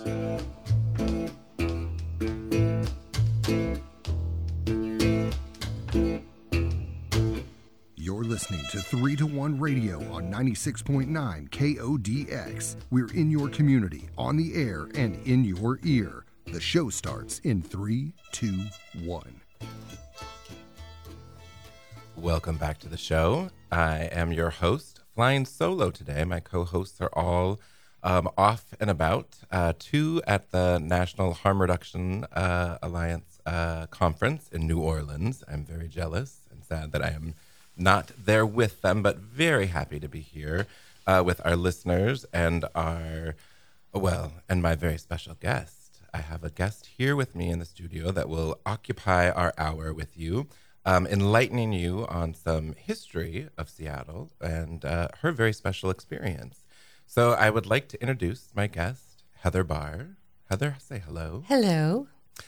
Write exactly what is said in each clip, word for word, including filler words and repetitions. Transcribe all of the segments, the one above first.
You're listening to three to one Radio on ninety-six point nine K O D X. We're in your community, on the air, and in your ear. The show starts in three, two, one. Welcome back to the show. I am your host, flying solo today. My co-hosts are all um, off and about. Uh, two at the National Harm Reduction uh, Alliance uh, conference in New Orleans. I'm very jealous and sad that I am not there with them, but very happy to be here uh, with our listeners and our, well, and my very special guest. I have a guest here with me in the studio that will occupy our hour with you, um, enlightening you on some history of Seattle and uh, her very special experience. So I would like to introduce my guest, Heather Barr. Heather, say hello. Hello.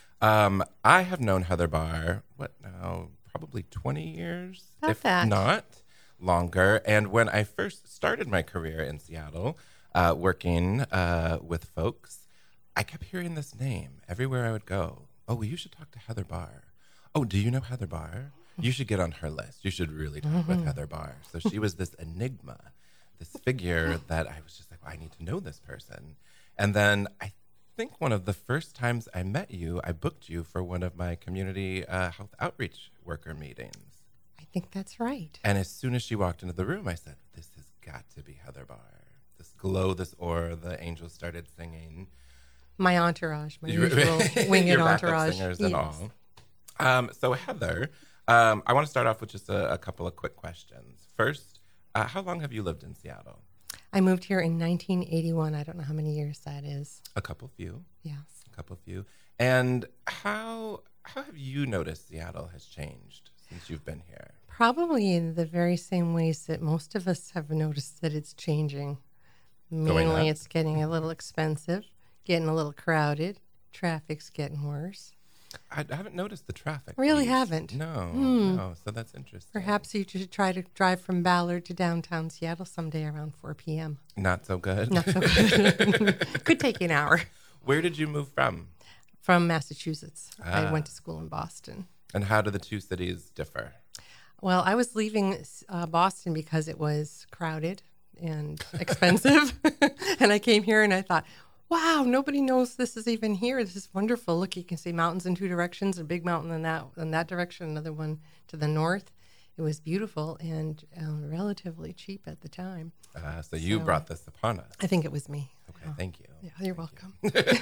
Um, I have known Heather Barr, what now, probably twenty years, About if that. not longer. And when I first started my career in Seattle, uh, working uh, with folks, I kept hearing this name everywhere I would go. Oh, well, you should talk to Heather Barr. Oh, do you know Heather Barr? You should get on her list. You should really talk Mm-hmm. with Heather Barr. So she was this enigma, this figure that I was just like, well, I need to know this person. And then I think one of the first times I met you, I booked you for one of my community uh, health outreach worker meetings. I think that's right. And as soon as she walked into the room, I said, this has got to be Heather Barr. This glow, this aura, the angels started singing. My entourage, my Your- usual winged your backup entourage. singers and Yes. all. Um, so Heather, um, I want to start off with just a, a couple of quick questions. First, uh, how long have you lived in Seattle? I moved here in nineteen eighty-one. I don't know how many years that is. A couple few. Yes. A couple few. And how how have you noticed Seattle has changed since you've been here? Probably in the very same ways that most of us have noticed that it's changing. Going Mainly up? it's getting a little expensive, getting a little crowded. Traffic's getting worse. I, I haven't noticed the traffic. Really piece. haven't? No, Hmm. no. So that's interesting. Perhaps you should try to drive from Ballard to downtown Seattle someday around four p.m. Not so good. Not so good. Could take you an hour. Where did you move from? From Massachusetts. I Ah. went to school in Boston. And how do the two cities differ? Well, I was leaving uh, Boston because it was crowded and expensive. And I came here and I thought, wow, nobody knows this is even here. This is wonderful. Look, you can see mountains in two directions, a big mountain in that in that direction, another one to the north. It was beautiful and um, relatively cheap at the time. Uh, so you So- brought this upon us. I think it was me. Okay, thank you. Yeah, you're welcome.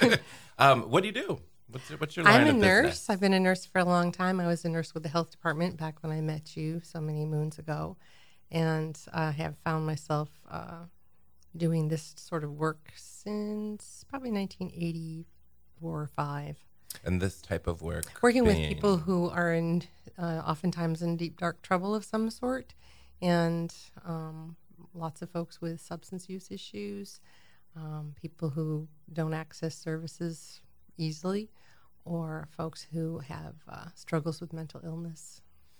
um, what do you do? What's your, what's your line I'm a of nurse. business? I've been a nurse for a long time. I was a nurse with the health department back when I met you so many moons ago. And I have found myself uh, doing this sort of work since probably nineteen eighty-four or five. And this type of work. Working with being- people who are in, uh, oftentimes in deep, dark trouble of some sort. And um, lots of folks with substance use issues, um, people who don't access services easily, or folks who have uh, struggles with mental illness.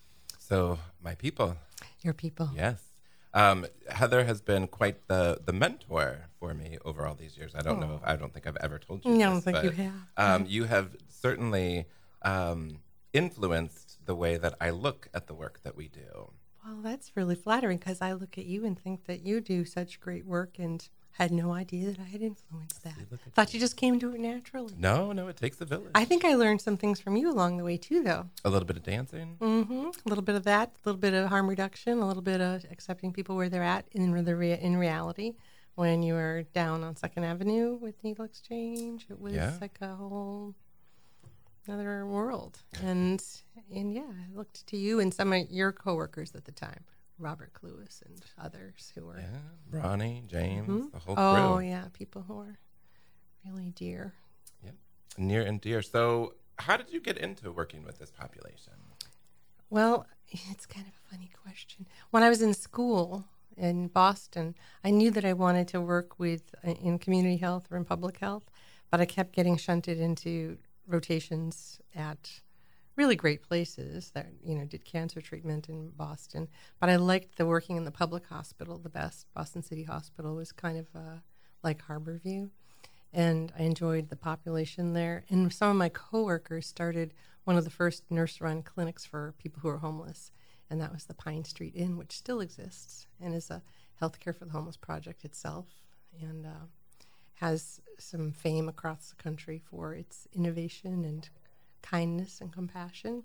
So my people, Your people. yes. Um, Heather has been quite the, the mentor for me over all these years. I don't know. If, I don't think I've ever told you I this. don't think but, you have. Um, you have certainly um, influenced the way that I look at the work that we do. Well, that's really flattering because I look at you and think that you do such great work and had no idea that I had influenced that. look at Thought you just came to it naturally. No, no, it takes a village. I think I learned some things from you along the way too, though. a little bit of dancing. Mm-hmm. A little bit of that, a little bit of harm reduction, a little bit of accepting people where they're at in the rea- in reality. When you were down on Second Avenue with Needle Exchange, it was Yeah. like a whole another world. And and yeah, I looked to you and some of your coworkers at the time, Robert Cluis and others who were. Yeah, Ronnie, James, Mhm. the whole crew. Oh yeah, people who are really dear. Yep. Near and dear. So how did you get into working with this population? Well, it's kind of a funny question. When I was in school in Boston, I knew that I wanted to work with uh, in community health or in public health, but I kept getting shunted into rotations at really great places that, you know, did cancer treatment in Boston. But I liked the working in the public hospital the best. Boston City Hospital was kind of uh, like Harborview. and I enjoyed the population there. And some of my coworkers started one of the first nurse-run clinics for people who are homeless, and that was the Pine Street Inn, which still exists and is a healthcare for the homeless project itself, and uh, has some fame across the country for its innovation and kindness and compassion,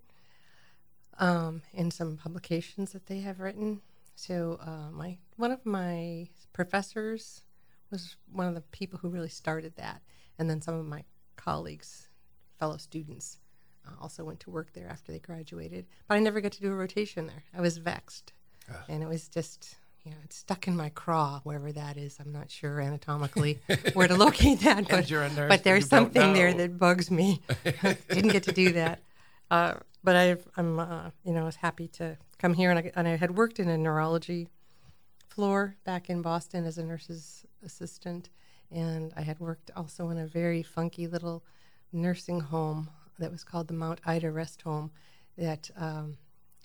um, and some publications that they have written. So uh, my one of my professors was one of the people who really started that, and then some of my colleagues, fellow students, uh, also went to work there after they graduated. But I never got to do a rotation there. I was vexed, Ugh. and it was just, you know, it's stuck in my craw, wherever that is. I'm not sure anatomically where to locate that, but, you're a nurse, but there's something there know. that bugs me. Didn't get to do that. Uh, but I've, I'm, uh, you know, I was happy to come here, and I, and I had worked in a neurology floor back in Boston as a nurse's assistant, and I had worked also in a very funky little nursing home that was called the Mount Ida Rest Home. That um,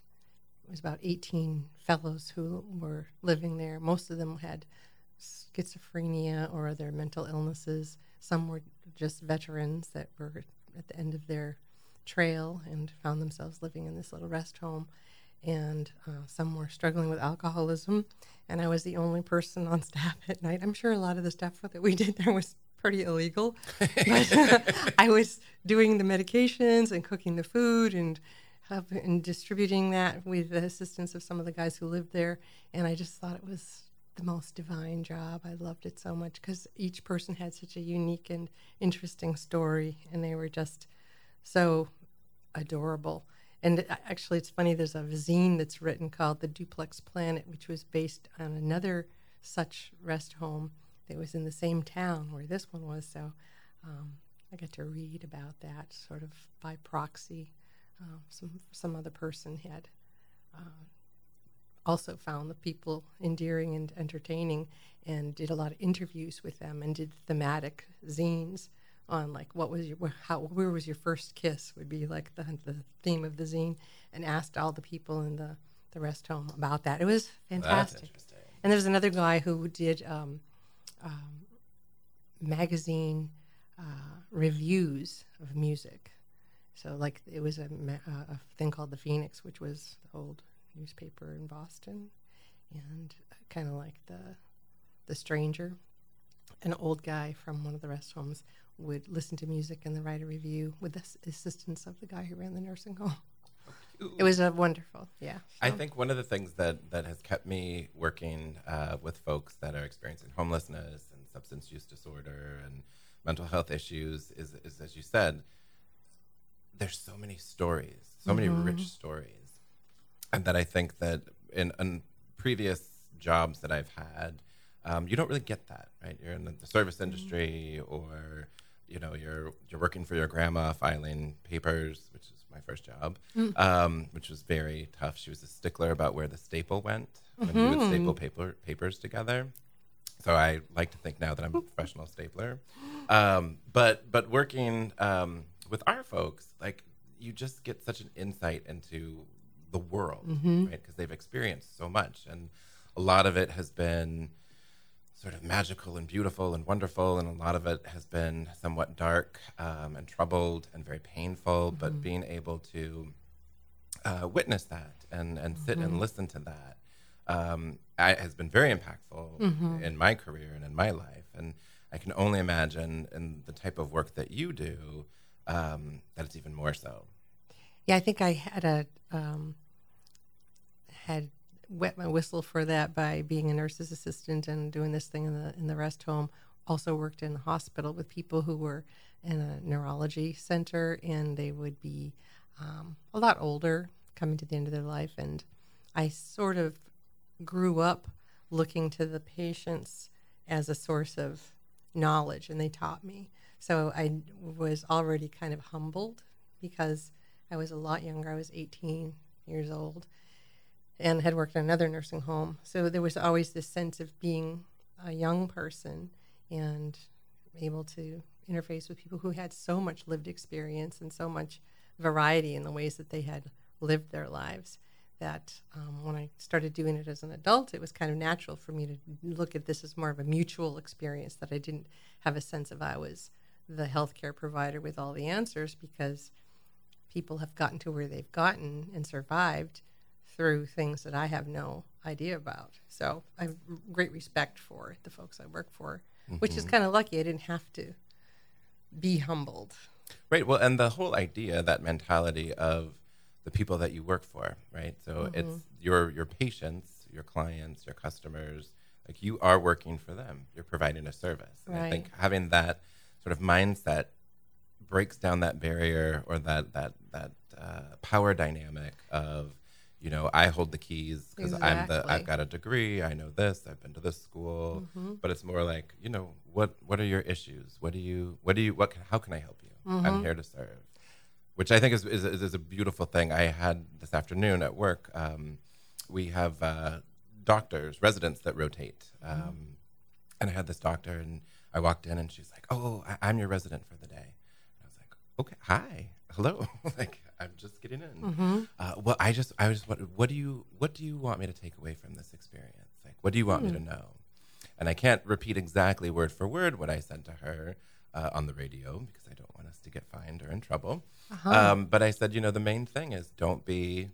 was about eighteen fellows who were living there. Most of them had schizophrenia or other mental illnesses. Some were just veterans that were at the end of their trail and found themselves living in this little rest home. And uh, some were struggling with alcoholism, and I was the only person on staff at night. I'm sure a lot of the stuff that we did there was pretty illegal, but uh, I was doing the medications and cooking the food and, uh, and distributing that with the assistance of some of the guys who lived there, and I just thought it was the most divine job. I loved it so much because each person had such a unique and interesting story, and they were just so adorable. And actually, it's funny, there's a zine that's written called The Duplex Planet, which was based on another such rest home that was in the same town where this one was. So um, I got to read about that sort of by proxy. Uh, some some other person had uh, also found the people endearing and entertaining, and did a lot of interviews with them, and did thematic zines on like what was your how where was your first kiss would be like the the theme of the zine, and asked all the people in the the rest home about that. It was fantastic. That's interesting. And there's another guy who did um, um, magazine uh, reviews of music. So like it was a, a thing called the Phoenix, which was the old newspaper in Boston, and kind of like the the Stranger. An old guy from one of the rest homes would listen to music and then write a review with the assistance of the guy who ran the nursing home. It was a wonderful, yeah. So. I think one of the things that, that has kept me working uh, with folks that are experiencing homelessness and substance use disorder and mental health issues is, is as you said, there's so many stories, so mm-hmm. many rich stories. And that I think that in, in previous jobs that I've had, Um, you don't really get that, right? You're in the service industry, or you know, you're you're working for your grandma filing papers, which is my first job, mm. um, which was very tough. She was a stickler about where the staple went when mm-hmm. you would staple paper papers together. So I like to think now that I'm a professional stapler. Um, but but working um, with our folks, like you just get such an insight into the world, mm-hmm. right? Because they've experienced so much, and a lot of it has been sort of magical and beautiful and wonderful, and a lot of it has been somewhat dark um, and troubled and very painful, mm-hmm. but being able to uh, witness that and, and sit mm-hmm. and listen to that um, I, has been very impactful mm-hmm. in my career and in my life. And I can only imagine in the type of work that you do um, that it's even more so. Yeah, I think I had a um, had wet my whistle for that by being a nurse's assistant and doing this thing in the in the rest home. Also worked in the hospital with people who were in a neurology center, and they would be um, a lot older, coming to the end of their life. And I sort of grew up looking to the patients as a source of knowledge, and they taught me. So I was already kind of humbled because I was a lot younger. I was eighteen years old and had worked in another nursing home. So there was always this sense of being a young person and able to interface with people who had so much lived experience and so much variety in the ways that they had lived their lives, that um, when I started doing it as an adult, it was kind of natural for me to look at this as more of a mutual experience, that I didn't have a sense of I was the healthcare provider with all the answers, because people have gotten to where they've gotten and survived through things that I have no idea about. So I have great respect for the folks I work for, mm-hmm. which is kind of lucky. I didn't have to be humbled. Right. Well, and the whole idea, that mentality of the people that you work for, right? So mm-hmm. it's your your patients, your clients, your customers, like you are working for them. You're providing a service. And right. I think having that sort of mindset breaks down that barrier, or that that that uh, power dynamic of, you know, I hold the keys because exactly. I'm the I've got a degree, I know this, I've been to this school, mm-hmm. but it's more like, you know, what what are your issues? What do you what do you what can, how can I help you? Mm-hmm. I'm here to serve, which I think is is, is a beautiful thing. I had this afternoon at work. Um, we have uh, doctors, residents that rotate, um, mm-hmm. and I had this doctor, and I walked in, and she's like, "Oh, I, I'm your resident for the day." And I was like, "Okay, hi, hello." Like, I'm just getting in. Mm-hmm. Uh, well, I just, I just, what, what do you, what do you want me to take away from this experience? Like, what do you want mm. me to know? And I can't repeat exactly word for word what I said to her uh, on the radio, because I don't want us to get fined or in trouble. Uh-huh. Um, but I said, you know, the main thing is don't be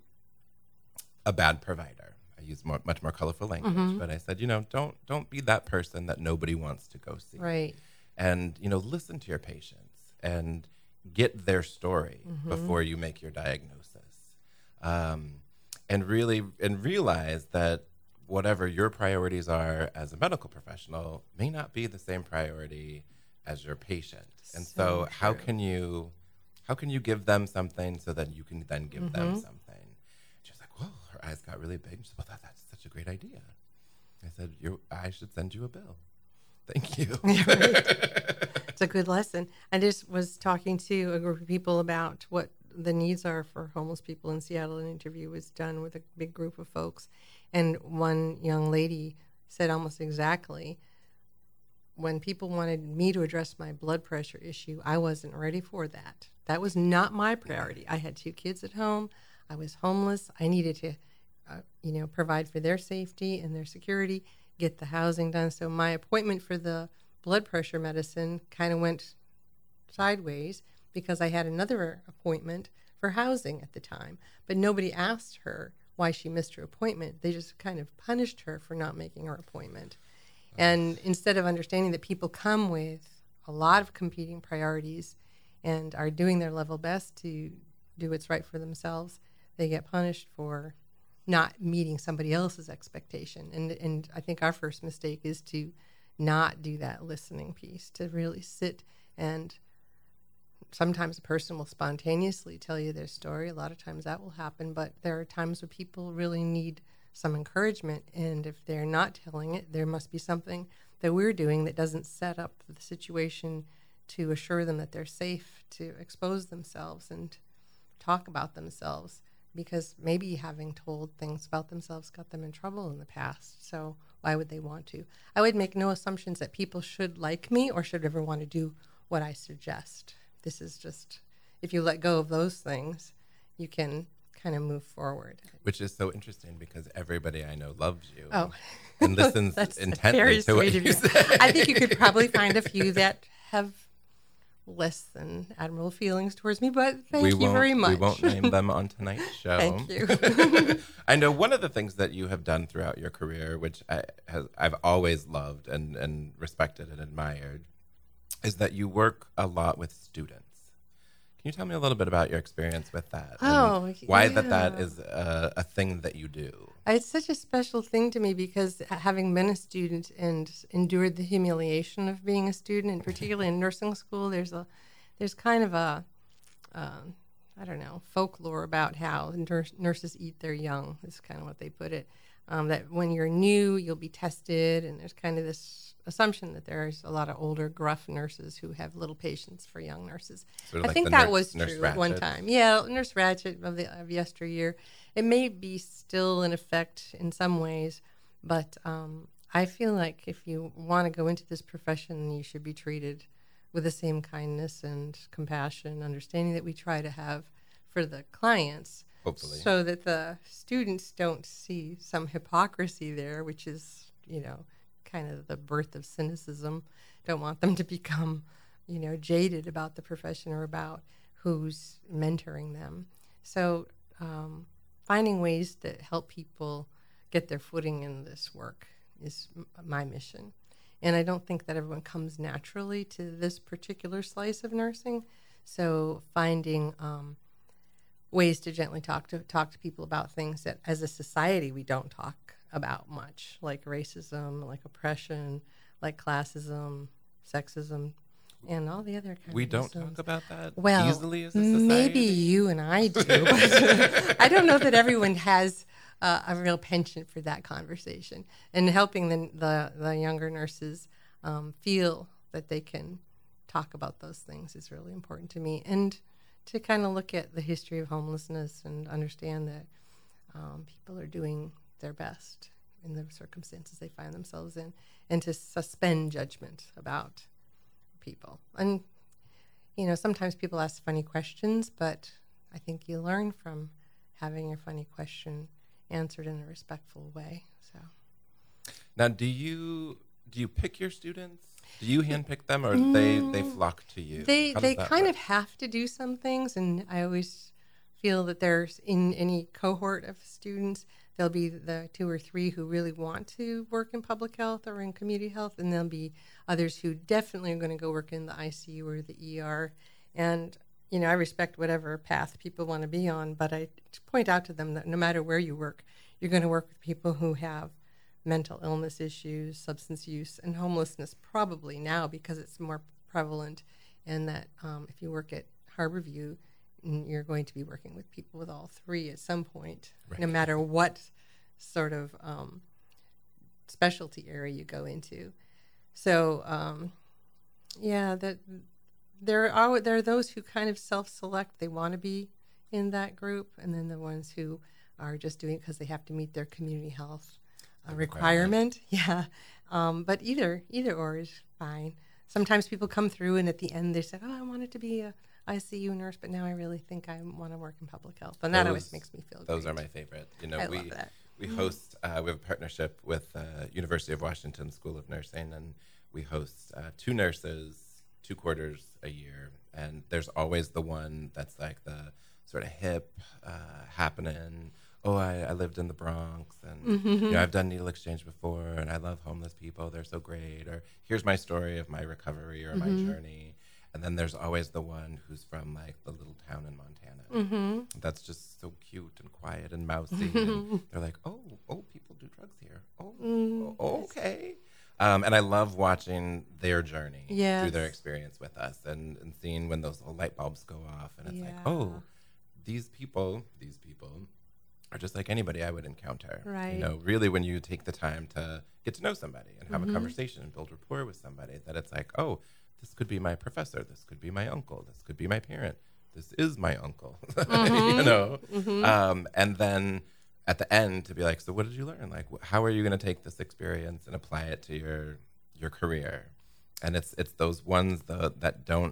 a bad provider. I use more, much more colorful language, mm-hmm. but I said, you know, don't, don't be that person that nobody wants to go see. Right. And, you know, listen to your patients and get their story mm-hmm. before you make your diagnosis, um, and really and realize that whatever your priorities are as a medical professional may not be the same priority as your patient. And so, so how can you how can you give them something so that you can then give mm-hmm. them something? She was like, "Whoa!" Her eyes got really big. She said, "Well, that, that's such a great idea." I said, "You, I should send you a bill." Thank you. It's a good lesson. I just was talking to a group of people about what the needs are for homeless people in Seattle. An interview was done with a big group of folks. And one young lady said almost exactly, when people wanted me to address my blood pressure issue, I wasn't ready for that. That was not my priority. I had two kids at home. I was homeless. I needed to, uh, you know, provide for their safety and their security, get the housing done. So my appointment for the blood pressure medicine kind of went sideways because I had another appointment for housing at the time. But nobody asked her why she missed her appointment. They just kind of punished her for not making her appointment. And instead of understanding that people come with a lot of competing priorities and are doing their level best to do what's right for themselves, they get punished for not meeting somebody else's expectation. And and I think our first mistake is to not do that listening piece, to really sit, and sometimes a person will spontaneously tell you their story. A lot of times that will happen, but there are times where people really need some encouragement, and if they're not telling it, there must be something that we're doing that doesn't set up the situation to assure them that they're safe to expose themselves and talk about themselves, because maybe having told things about themselves got them in trouble in the past. So why would they want to? I would make no assumptions that people should like me or should ever want to do what I suggest. This is just, if you let go of those things, you can kind of move forward. Which is so interesting because everybody I know loves you. Oh. And listens That's intently very to what sweet you of you. say. I think you could probably find a few that have less than admirable feelings towards me, but thank we you won't, very much. We won't name them on tonight's show. Thank you. I know one of the things that you have done throughout your career, which I, has, I've always loved and, and respected and admired, is that you work a lot with students. Can you tell me a little bit about your experience with that? Oh, and why yeah. that that is a, a thing that you do? It's such a special thing to me because having been a student and endured the humiliation of being a student, and particularly in nursing school, there's a, there's kind of a, uh, I don't know, folklore about how nurse, nurses eat their young. Is kind of what they put it. Um, that when you're new, you'll be tested, and there's kind of this assumption that there's a lot of older, gruff nurses who have little patience for young nurses. Sort of I like think that nurse, was nurse true Ratched. at one time. Yeah, Nurse Ratched of, the, of yesteryear. It may be still in effect in some ways, but um, I feel like if you want to go into this profession, you should be treated with the same kindness and compassion and understanding that we try to have for the clients. Hopefully. So that the students don't see some hypocrisy there, which is, you know, kind of the birth of cynicism. Don't want them to become, you know, jaded about the profession or about who's mentoring them. So um, finding ways to help people get their footing in this work is m- my mission. And I don't think that everyone comes naturally to this particular slice of nursing. So finding um, ways to gently talk to talk to people about things that as a society we don't talk about much, like racism, like oppression, like classism, sexism, and all the other kinds We of don't isms. talk about that Well, easily as a society. maybe you and I do, but I don't know that everyone has uh, a real penchant for that conversation. And helping the the, the younger nurses um, feel that they can talk about those things is really important to me. And to kind of look at the history of homelessness and understand that um, people are doing their best in the circumstances they find themselves in, and to suspend judgment about people. And, you know, sometimes people ask funny questions, but I think you learn from having your funny question answered in a respectful way. So now, do you do you pick your students? Do you handpick them, or do they they flock to you? They How does they that kind work? of have to do some things, and I always feel that there's in any cohort of students, there'll be the two or three who really want to work in public health or in community health, and there'll be others who definitely are going to go work in the I C U or the E R. And you know, I respect whatever path people want to be on, but I point out to them that no matter where you work, you're going to work with people who have mental illness issues, substance use, and homelessness probably now because it's more prevalent, and that um, if you work at Harborview, you're going to be working with people with all three at some point, Right. no matter what sort of um, specialty area you go into. So, um, yeah, that there are there are those who kind of self-select; they want to be in that group, and then the ones who are just doing it because they have to meet their community health uh, requirement. Yeah, um, but either either or is fine. Sometimes people come through, and at the end they say, "Oh, I wanted to be a I C U nurse, but now I really think I want to work in public health," and that Those- always makes me feel Those great. are my favorite. You know, I we love that. we host. Uh, we have a partnership with uh, University of Washington School of Nursing, and we host uh, two nurses, two quarters a year. And there's always the one that's like the sort of hip, uh, happening. Oh, I, I lived in the Bronx, and you know, I've done needle exchange before, and I love homeless people. They're so great. Or here's my story of my recovery or my journey. And then there's always the one who's from like the little town in Montana. Mm-hmm. That's just so cute and quiet and mousy. And they're like, oh, oh, people do drugs here. Oh, Mm, oh, okay. Um, and I love watching their journey Yes. through their experience with us, and, and seeing when those little light bulbs go off. And it's like, Yeah. oh, these people, these people are just like anybody I would encounter. Right. You know, really when you take the time to get to know somebody and have a conversation and build rapport with somebody, that it's like, oh, this could be my professor. This could be my uncle. This could be my parent. This is my uncle. You know? Um, and then at the end to be like, so what did you learn? Like, wh- how are you going to take this experience and apply it to your your career? And it's it's those ones though that don't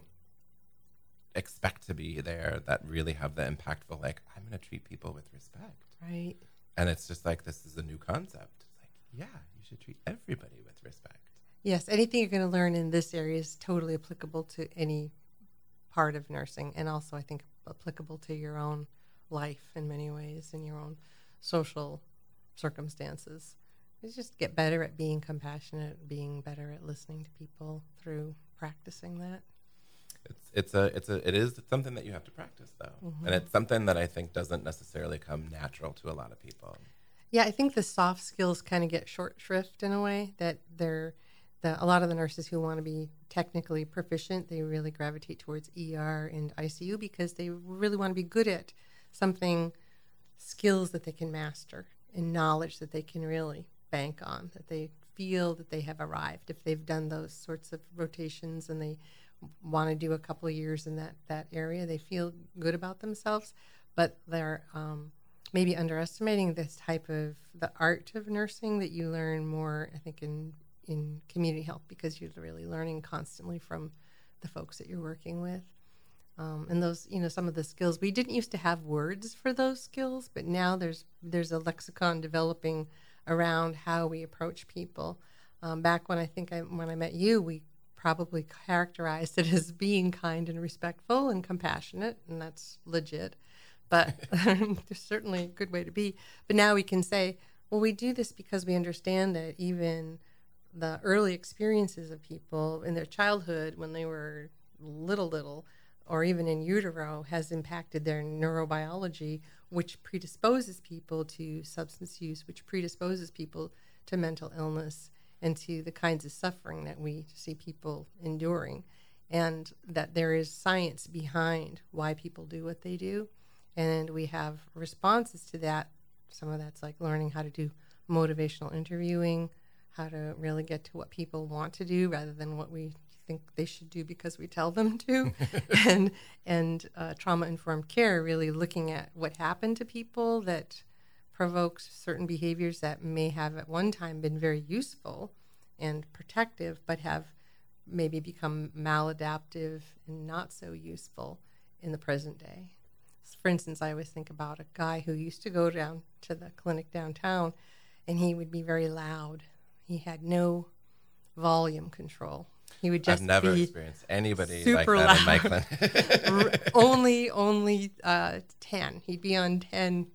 expect to be there that really have the impactful, like, I'm going to treat people with respect. Right. And it's just like, this is a new concept. It's like, yeah, you should treat everybody with respect. Yes, anything you're going to learn in this area is totally applicable to any part of nursing, and also I think applicable to your own life in many ways and your own social circumstances. You just get better at being compassionate, being better at listening to people through practicing that. It's it's a it's a it is something that you have to practice though, and it's something that I think doesn't necessarily come natural to a lot of people. Yeah, I think the soft skills kind of get short shrift in a way that they're the a lot of the nurses who want to be technically proficient, they really gravitate towards E R and I C U because they really want to be good at something, skills that they can master and knowledge that they can really bank on, that they feel that they have arrived if they've done those sorts of rotations and they want to do a couple of years in that, that area. They feel good about themselves, but they're um, maybe underestimating this type of the art of nursing that you learn more, I think, in in community health because you're really learning constantly from the folks that you're working with. Um, and those, you know, some of the skills, we didn't used to have words for those skills, but now there's there's a lexicon developing around how we approach people. Um, back when I think I, when I met you, we probably characterized it as being kind and respectful and compassionate, and that's legit. But there's certainly a good way to be. But now we can say, well, we do this because we understand that even the early experiences of people in their childhood when they were little, little, or even in utero, has impacted their neurobiology, which predisposes people to substance use, which predisposes people to mental illness and to the kinds of suffering that we see people enduring, and that there is science behind why people do what they do. And we have responses to that. Some of that's like learning how to do motivational interviewing, how to really get to what people want to do rather than what we think they should do because we tell them to, and and uh, trauma-informed care, really looking at what happened to people that provokes certain behaviors that may have at one time been very useful and protective, but have maybe become maladaptive and not so useful in the present day. For instance, I always think about a guy who used to go down to the clinic downtown, and he would be very loud. He had no volume control. He would just I've never be experienced anybody super like that loud. in my clinic. only, only uh, ten. He'd be on ten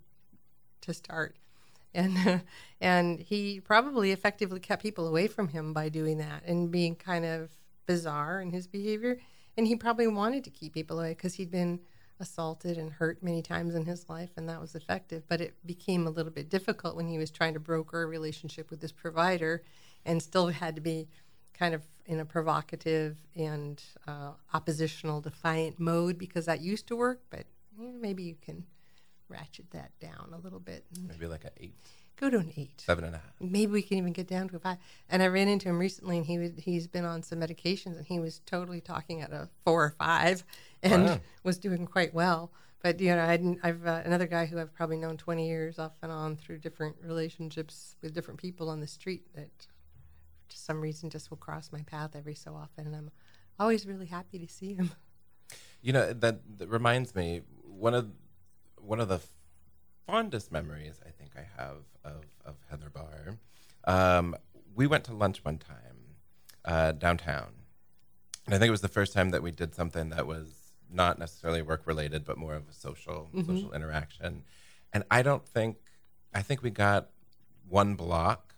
to start, and uh, and he probably effectively kept people away from him by doing that and being kind of bizarre in his behavior. And he probably wanted to keep people away because he'd been assaulted and hurt many times in his life, and that was effective. But it became a little bit difficult when he was trying to broker a relationship with his provider, and still had to be kind of in a provocative and uh, oppositional, defiant mode, because that used to work. But you know, maybe you can ratchet that down a little bit. And Maybe like an eight, go to an eight. seven and a half. Maybe we can even get down to a five. And I ran into him recently, and he would, he's been on some medications, and he was totally talking at a four or five, and Wow. was doing quite well. But you know, I hadn't, I've uh, another guy who I've probably known twenty years off and on through different relationships with different people on the street that, for some reason, just will cross my path every so often, and I'm always really happy to see him. You know, that, that reminds me, one of one of the fondest memories I think I have of, of Heather Barr, um, we went to lunch one time uh, downtown. And I think it was the first time that we did something that was not necessarily work related, but more of a social mm-hmm. social interaction. And I don't think, I think we got one block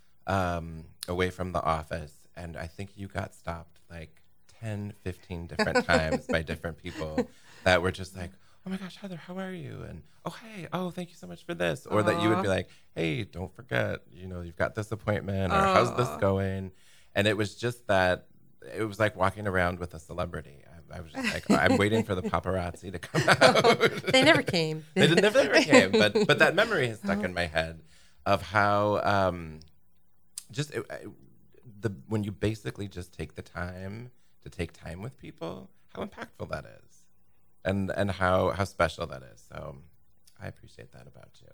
um, away from the office, and I think you got stopped like ten, fifteen different times by different people that were just like, oh my gosh, Heather, how are you? And oh, hey, oh, thank you so much for this. Or Aww. That you would be like, hey, don't forget, you know, you've got this appointment, or Aww. How's this going? And it was just that, it was like walking around with a celebrity. I, I was just like, I'm waiting for the paparazzi to come out. They never came. They never, never came. But but that memory has stuck in my head of how um, just it, it, the when you basically just take the time to take time with people, how impactful that is. And and how, how special that is. So I appreciate that about you.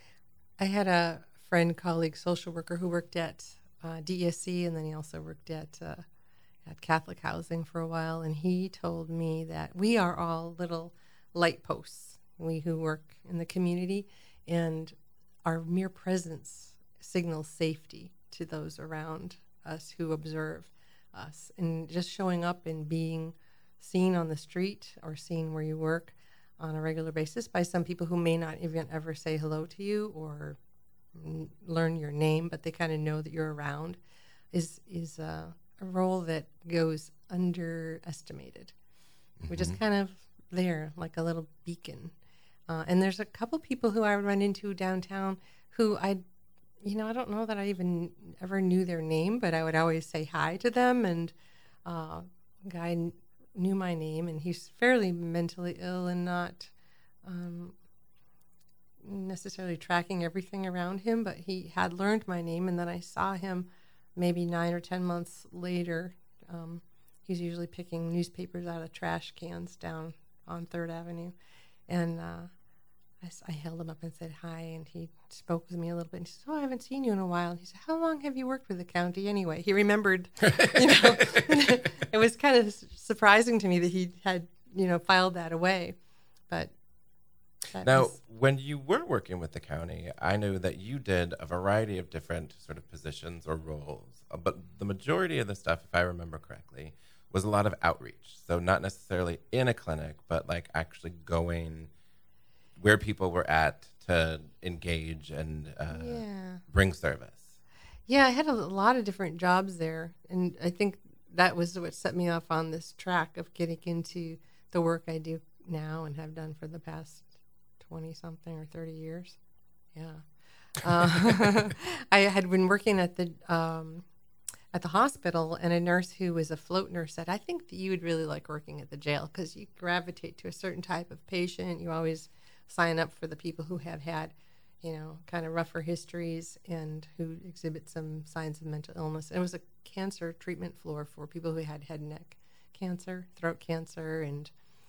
I had a friend, colleague, social worker who worked at uh, D S C, and then he also worked at uh, at Catholic Housing for a while. And he told me that we are all little light posts, we who work in the community, and our mere presence signals safety to those around us who observe us. And just showing up and being seen on the street or seen where you work on a regular basis by some people who may not even ever say hello to you or n- learn your name, but they kind of know that you're around, is is uh, a role that goes underestimated. Mm-hmm. We're just kind of there, like a little beacon. Uh, and there's a couple people who I would run into downtown who I, you know, I don't know that I even ever knew their name, but I would always say hi to them. And uh, a guy knew my name, and he's fairly mentally ill and not um, necessarily tracking everything around him, but he had learned my name, and then I saw him maybe nine or ten months later. Um, he's usually picking newspapers out of trash cans down on Third Avenue, and uh, I, I held him up and said hi, and he spoke with me a little bit, and he said, oh, I haven't seen you in a while. And he said, how long have you worked with the county anyway? He remembered, you know. It was kind of surprising to me that he had you know, filed that away. But that now, is, when you were working with the county, I know that you did a variety of different sort of positions or roles, uh, but the majority of the stuff, if I remember correctly, was a lot of outreach. So not necessarily in a clinic, but like actually going where people were at to engage and uh, yeah. bring service. Yeah, I had a lot of different jobs there. And I think that was what set me off on this track of getting into the work I do now and have done for the past twenty-something or thirty years. Yeah. Uh, I had been working at the um, at the hospital, and a nurse who was a float nurse said, I think that you would really like working at the jail because you gravitate to a certain type of patient. You always sign up for the people who have had, you know, kind of rougher histories and who exhibit some signs of mental illness. And it was a cancer treatment floor for people who had head and neck cancer, throat cancer, and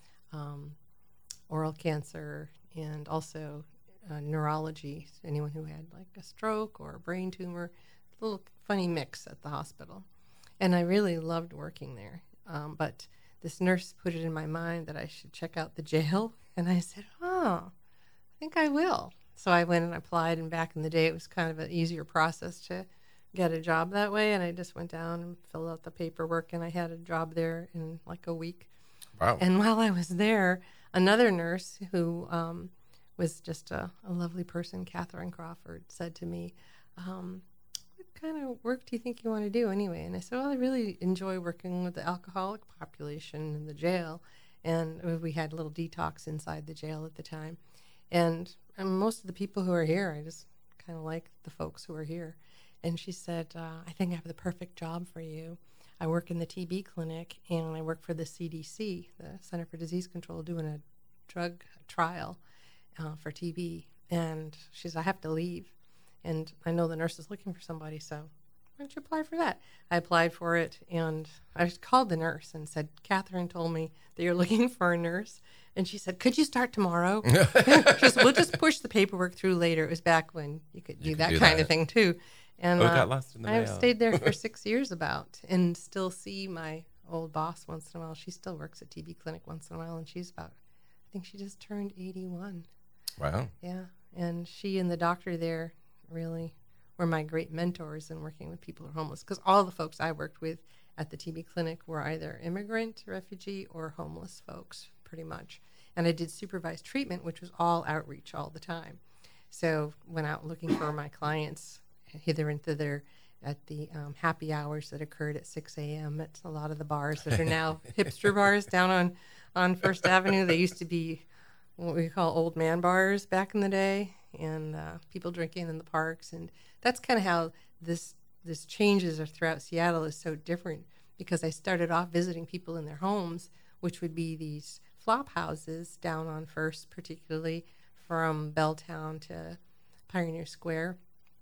um, oral cancer, and also uh, neurology, anyone who had like a stroke or a brain tumor, a little funny mix at the hospital. And I really loved working there. Um, but this nurse put it in my mind that I should check out the jail. And I said, oh, I think I will. So I went and applied, and back in the day, it was kind of an easier process to get a job that way. And I just went down and filled out the paperwork, and I had a job there in like a week. Wow. And while I was there, another nurse who um, was just a, a lovely person, Catherine Crawford, said to me, um, what kind of work do you think you want to do anyway? And I said, well, I really enjoy working with the alcoholic population in the jail. And we had a little detox inside the jail at the time. And, and most of the people who are here, I just kind of like the folks who are here. And she said, uh, I think I have the perfect job for you. I work in the T B clinic, and I work for the C D C, the Center for Disease Control, doing a drug trial uh, for T B. And she said, I have to leave. And I know the nurse is looking for somebody, so why don't you apply for that? I applied for it, and I called the nurse and said, Catherine told me that you're looking for a nurse. And she said, could you start tomorrow? Just, we'll just push the paperwork through later. It was back when you could do You could that do kind that. of thing, too. And Oh, it uh, got lost in the I've mail. stayed there for six years about, and still see my old boss once in a while. She still works at T B clinic once in a while, and she's about, I think she just turned eighty-one. Wow. Yeah, and she and the doctor there really were my great mentors in working with people who are homeless, because all the folks I worked with at the T B clinic were either immigrant, refugee, or homeless folks, pretty much. And I did supervised treatment, which was all outreach all the time. So went out looking for my clients hither and thither at the um, happy hours that occurred at six a.m. at a lot of the bars that are now hipster bars down on, on First Avenue. They used to be what we call old man bars back in the day, and uh, people drinking in the parks. And that's kind of how this this changes throughout Seattle is so different, because I started off visiting people in their homes, which would be these flop houses down on First, particularly from Belltown to Pioneer Square.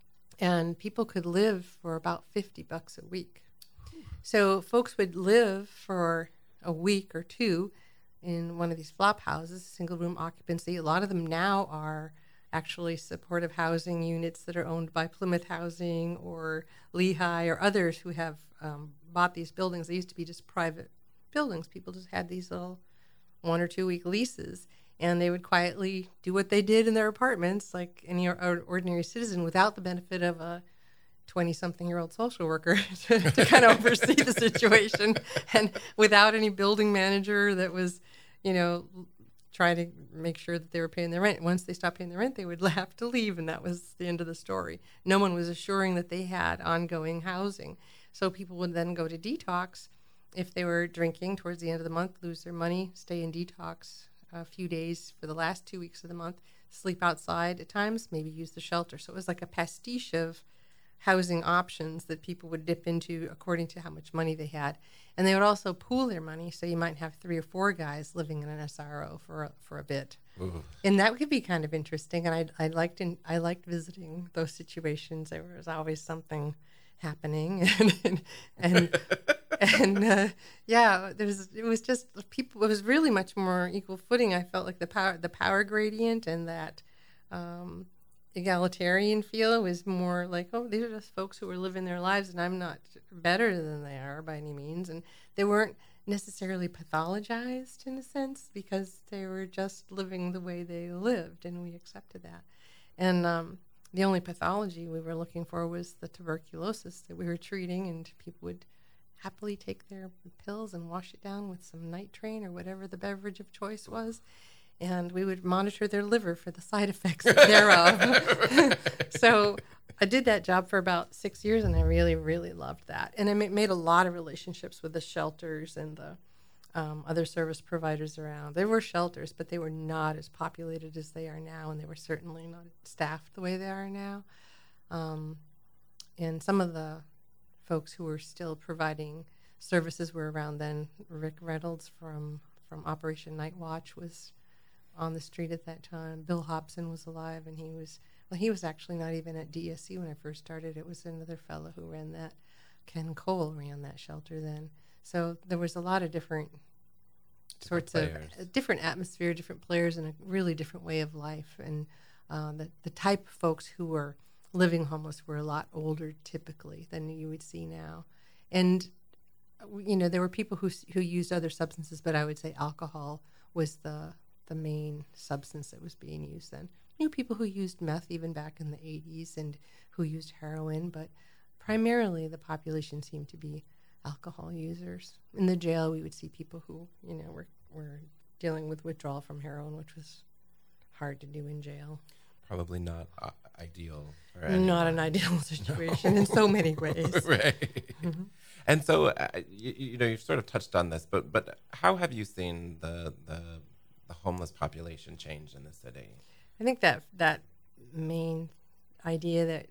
And people could live for about fifty bucks a week. So folks would live for a week or two in one of these flop houses, single room occupancy. A lot of them now are actually supportive housing units that are owned by Plymouth Housing or Lehigh or others who have um, bought these buildings. They used to be just private buildings. People just had these little one or two week leases, and they would quietly do what they did in their apartments like any or- ordinary citizen, without the benefit of a twenty-something-year-old social worker to, to kind of oversee the situation, and without any building manager that was, you know, trying to make sure that they were paying their rent. Once they stopped paying their rent, they would have to leave, and that was the end of the story. No one was assuring that they had ongoing housing. So people would then go to detox if they were drinking towards the end of the month, lose their money, stay in detox a few days for the last two weeks of the month, sleep outside at times, maybe use the shelter. So it was like a pastiche of housing options that people would dip into according to how much money they had. And they would also pool their money, so you might have three or four guys living in an S R O for a, for a bit. Ooh. And that could be kind of interesting. And I I liked in, I liked visiting those situations. There was always something happening, and and and, and uh, yeah, there's it was just people. It was really much more equal footing. I felt like the power the power gradient and that um, egalitarian feel was more like, oh, these are just folks who are living their lives, and I'm not better than they are by any means. And they weren't necessarily pathologized in a sense because they were just living the way they lived, and we accepted that. And um, the only pathology we were looking for was the tuberculosis that we were treating, and people would happily take their pills and wash it down with some nitrate or whatever the beverage of choice was. And we would monitor their liver for the side effects thereof. So I did that job for about six years, and I really, really loved that. And I ma- made a lot of relationships with the shelters and the um, other service providers around. There were shelters, but they were not as populated as they are now, and they were certainly not staffed the way they are now. Um, and some of the folks who were still providing services were around then. Rick Reynolds from, from Operation Night Watch was on the street at that time. Bill Hobson was alive, and he was, well, he was actually not even at D S C when I first started. It was another fellow who ran that. Ken Cole ran that shelter then. So there was a lot of different, different sorts players. of, uh, different atmosphere, different players, and a really different way of life. And uh, the, the type of folks who were living homeless were a lot older typically than you would see now. And, you know, there were people who who used other substances, but I would say alcohol was the the main substance that was being used then. Knew people who used meth even back in the eighties and who used heroin, but primarily the population seemed to be alcohol users. In the jail, we would see people who, you know, were, were dealing with withdrawal from heroin, which was hard to do in jail. Probably not uh, ideal. For not an ideal situation no. in so many ways. Right. Mm-hmm. And so, uh, you, you know, you've sort of touched on this, but but how have you seen the the the homeless population change in the city? I think that that main idea that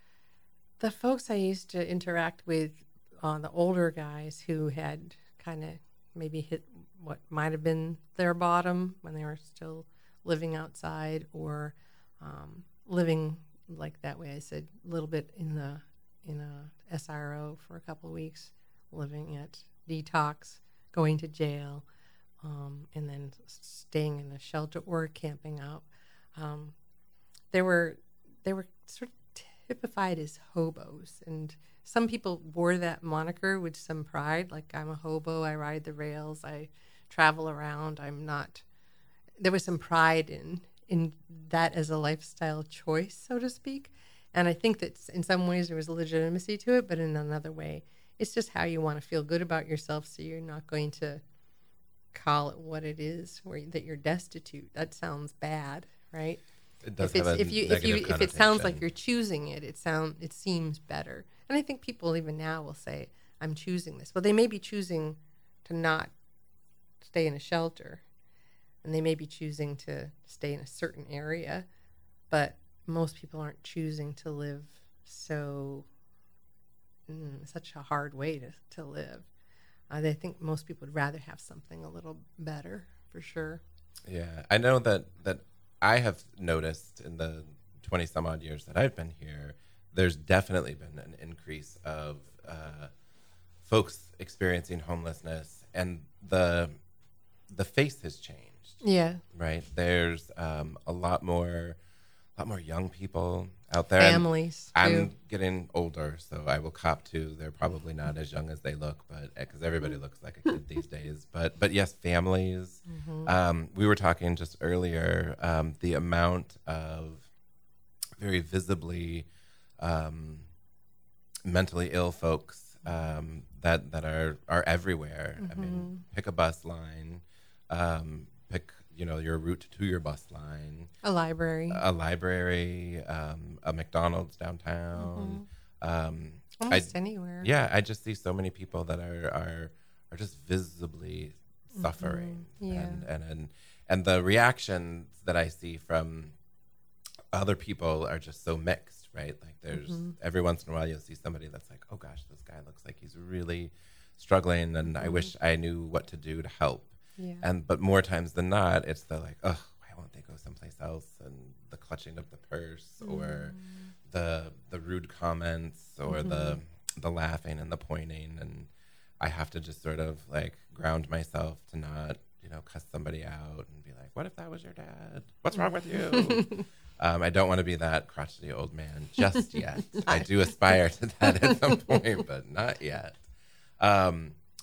the folks I used to interact with, uh, the older guys who had kind of maybe hit what might have been their bottom when they were still living outside or um, living like that way. I said a little bit in the in a S R O for a couple of weeks, living at detox, going to jail, um, and then staying in a shelter or camping out. Um, there were they were sort of typified as hobos, and some people wore that moniker with some pride, like I'm a hobo, I ride the rails, I travel around, I'm not. There was some pride in in that as a lifestyle choice, so to speak. And I think that in some ways there was legitimacy to it, but in another way, it's just how you want to feel good about yourself, so you're not going to call it what it is, where that you're destitute. That sounds bad, right? It does if have it's, a if you if you if it sounds like you're choosing it, it sound it seems better. And I think people even now will say, "I'm choosing this." Well, they may be choosing to not stay in a shelter, and they may be choosing to stay in a certain area, but most people aren't choosing to live so mm, such a hard way to, to live. Uh, I think most people would rather have something a little better, for sure. Yeah, I know that, that I have noticed in the twenty some odd years that I've been here, there's definitely been an increase of uh, folks experiencing homelessness, and the the face has changed. Yeah. Right? There's um, a lot more a lot more young people out there. Families, I'm too. getting older, so I will cop to they're probably not as young as they look, but because everybody looks like a kid these days. But but yes, families. Mm-hmm. Um, we were talking just earlier, um, the amount of very visibly um, mentally ill folks um, that that are are everywhere. Mm-hmm. I mean, pick a bus line, um, pick. You know, your route to your bus line. A library. A library, um, a McDonald's downtown. Mm-hmm. Um, Almost I, anywhere. Yeah, I just see so many people that are are, are just visibly suffering. Mm-hmm. Yeah. And, and, and, and the reactions that I see from other people are just so mixed, right? Like there's, mm-hmm. every once in a while you'll see somebody that's like, oh gosh, this guy looks like he's really struggling, and mm-hmm. I wish I knew what to do to help. Yeah. And but more times than not, it's the like, oh, why won't they go someplace else? And the clutching of the purse, mm. or the the rude comments, or mm-hmm. the the laughing and the pointing, and I have to just sort of like ground myself to not, you know, cuss somebody out and be like, what if that was your dad? What's wrong with you? um, I don't want to be that crotchety old man just yet. I do aspire to that at some point, but not yet. Um,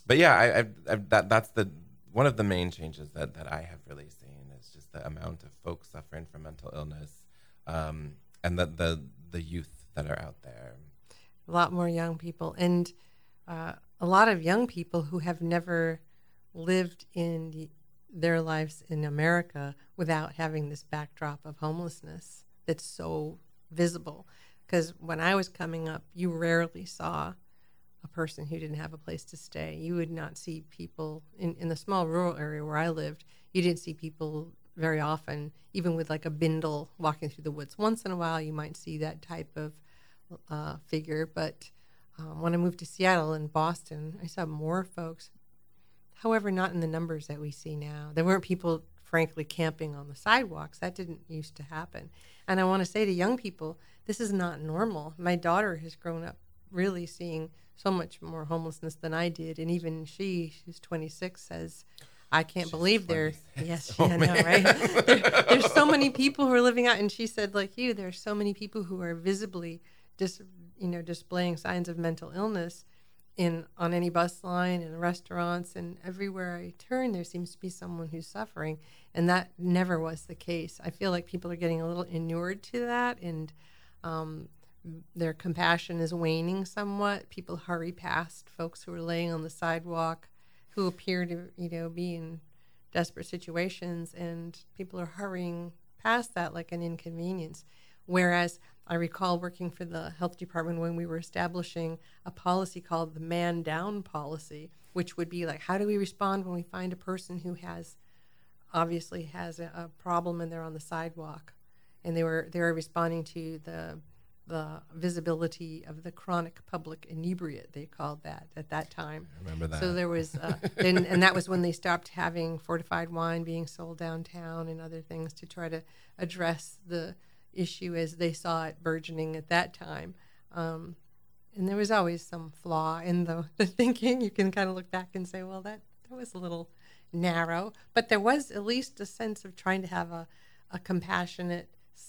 but yeah, I, I, I that that's the one of the main changes that, that I have really seen is just the amount of folks suffering from mental illness, um, and the, the the youth that are out there. A lot more young people, and uh, a lot of young people who have never lived in the, their lives in America without having this backdrop of homelessness that's so visible. Because when I was coming up, you rarely saw a person who didn't have a place to stay. You would not see people in, in the small rural area where I lived. You didn't see people very often, even with like a bindle walking through the woods. Once in a while, you might see that type of uh, figure. But um, when I moved to Seattle and Boston, I saw more folks. However, not in the numbers that we see now. There weren't people, frankly, camping on the sidewalks. That didn't used to happen. And I want to say to young people, this is not normal. My daughter has grown up really seeing so much more homelessness than I did. And even she, she's twenty-six, says, I can't She's believe there. Yes, oh, I know, right? there, there's so many people who are living out, and she said, like you, there's so many people who are visibly, dis, you know, displaying signs of mental illness, in on any bus line, in restaurants, and everywhere I turn, there seems to be someone who's suffering, and that never was the case. I feel like people are getting a little inured to that, and um, their compassion is waning somewhat. People hurry past folks who are laying on the sidewalk, who appear to, you know, be in desperate situations, and people are hurrying past that like an inconvenience. Whereas I recall working for the health department when we were establishing a policy called the man down policy, which would be like, how do we respond when we find a person who has obviously has a, a problem and they're on the sidewalk, and they were they were responding to the the visibility of the chronic public inebriate, they called that at that time. I remember that. So there was, uh, and, and that was when they stopped having fortified wine being sold downtown and other things to try to address the issue as they saw it burgeoning at that time. Um, and there was always some flaw in the, the thinking. You can kind of look back and say, well, that, that was a little narrow. But there was at least a sense of trying to have a, a compassionate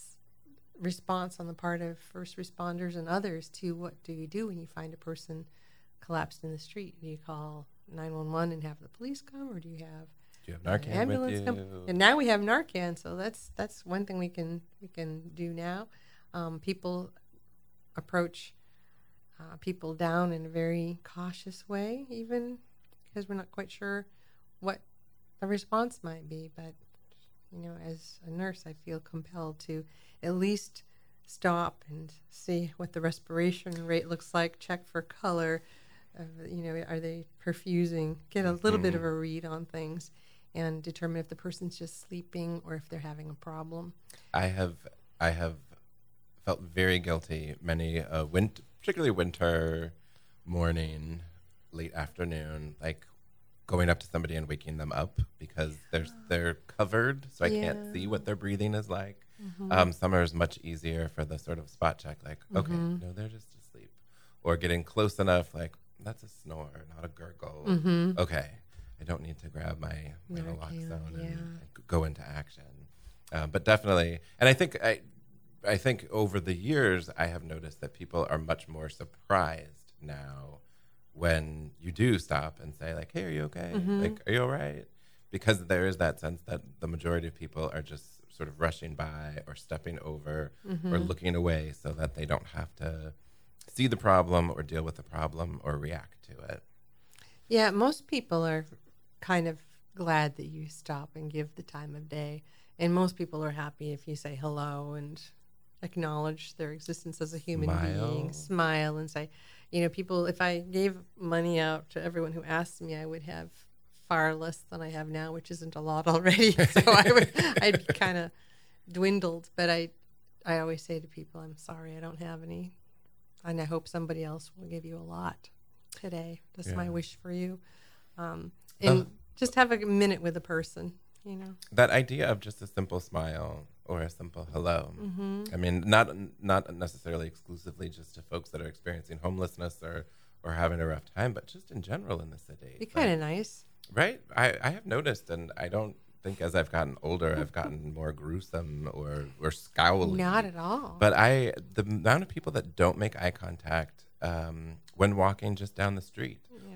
response on the part of first responders and others to what do you do when you find a person collapsed in the street? Do you call nine one one and have the police come, or do you have, do you have Narcan ambulance with you? come? And now we have Narcan, so that's that's one thing we can we can do now. Um, people approach uh, people down in a very cautious way, even because we're not quite sure what the response might be. But you know, as a nurse, I feel compelled to at least stop and see what the respiration rate looks like, check for color, uh, you know, are they perfusing, get a little mm-hmm. bit of a read on things, and determine if the person's just sleeping or if they're having a problem. I have I have felt very guilty many uh, winter, particularly winter morning, late afternoon, like going up to somebody and waking them up because they're they're covered, so I yeah. can't see what their breathing is like. Mm-hmm. Um, summer is much easier for the sort of spot check, like, okay, mm-hmm. no, they're just asleep. Or getting close enough, like, that's a snore, not a gurgle. Mm-hmm. Okay, I don't need to grab my, my naloxone yeah. and, and go into action. Uh, but definitely, and I think I, I think over the years, I have noticed that people are much more surprised now when you do stop and say, like, hey, are you okay? Mm-hmm. Like, are you all right? Because there is that sense that the majority of people are just sort of rushing by or stepping over mm-hmm. or looking away so that they don't have to see the problem or deal with the problem or react to it. Yeah, most people are kind of glad that you stop and give the time of day. And most people are happy if you say hello and acknowledge their existence as a human Smile. being, smile and say, you know, people, if I gave money out to everyone who asked me, I would have far less than I have now, which isn't a lot already. So I would, I'd kind of dwindled. But I, I always say to people, I'm sorry, I don't have any, and I hope somebody else will give you a lot today. That's yeah. my wish for you. Um, and uh, just have a minute with a person, you know. That idea of just a simple smile or a simple hello. Mm-hmm. I mean, not not necessarily exclusively just to folks that are experiencing homelessness or, or having a rough time, but just in general in the city. Be kind of nice. Right. I, I have noticed, and I don't think as I've gotten older, I've gotten more gruesome or, or scowly. Not at all. But I, the amount of people that don't make eye contact um, when walking just down the street yeah.